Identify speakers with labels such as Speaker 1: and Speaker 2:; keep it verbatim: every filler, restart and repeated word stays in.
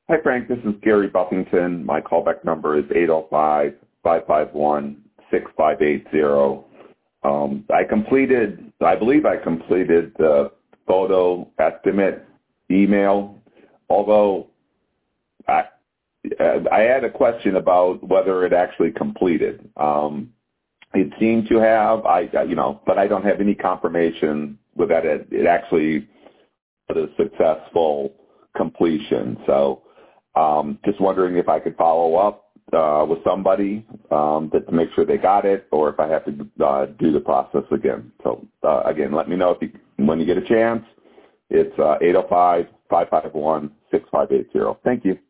Speaker 1: Hi, Frank. This is Gary Buffington. My callback number is eight oh five, five five one, six five eight zero. Um, I completed, I believe I completed the photo estimate email, although I, I had a question about whether it actually completed. Um, it seemed to have, I, you know, but I don't have any confirmation with that it, it actually was a successful completion. So um, just wondering if I could follow up uh, with somebody um, to, to make sure they got it, or if I have to uh, do the process again. So uh, again, let me know if you, when you get a chance. It's uh, eight oh five, five five one, six five eight zero. Thank you.